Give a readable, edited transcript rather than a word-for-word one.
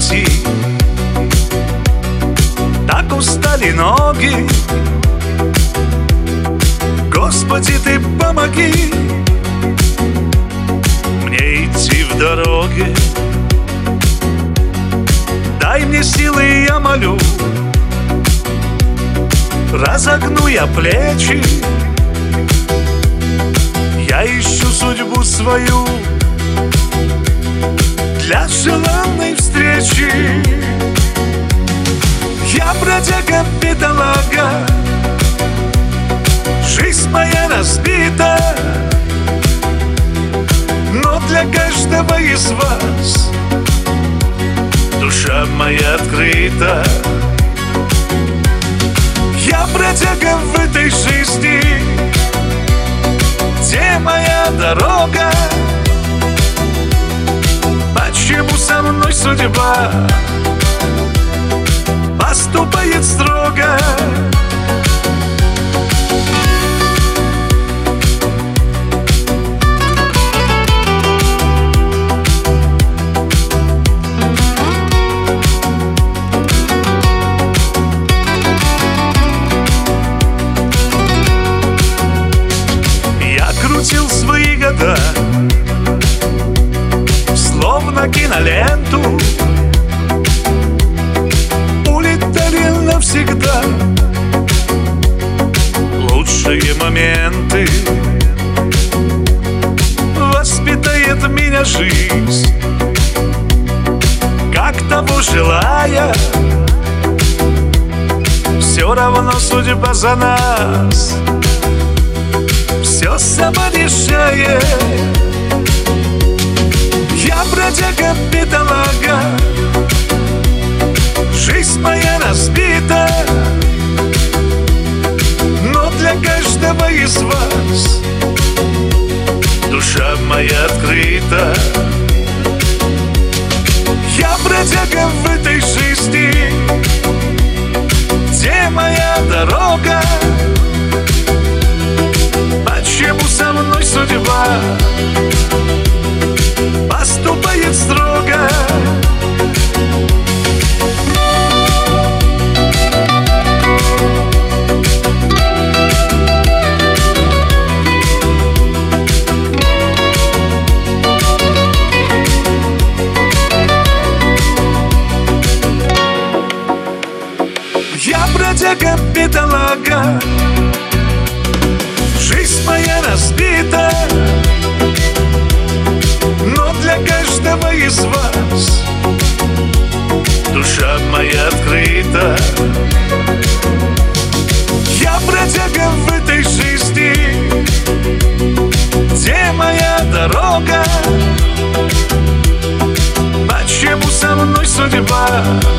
пути. Так устали ноги, Господи, Ты помоги мне идти в дороге. Дай мне силы, я молю, разогну я плечи. Я ищу судьбу свою для желанной встречи. Я бродяга, бедолага, жизнь моя разбита, но для каждого из вас душа моя открыта. Я бродяга в этой жизни, где моя дорога? Почему со мной судьба поступает строго? Крутил свои года, словно киноленту, улетали навсегда лучшие моменты. Воспитает меня жизнь, как того желая, все равно судьба за нас все сама решает. Я бродяга, бедолага, жизнь моя разбита, но для каждого из вас душа моя открыта. Я бродяга в этой жизни, где моя дорога? Почему со мной судьба поступает строго? Я бродяга, бедолага, жизнь моя разбита, но для каждого из вас душа моя открыта. Я бродяга в этой жизни, где моя дорога? Почему со мной судьба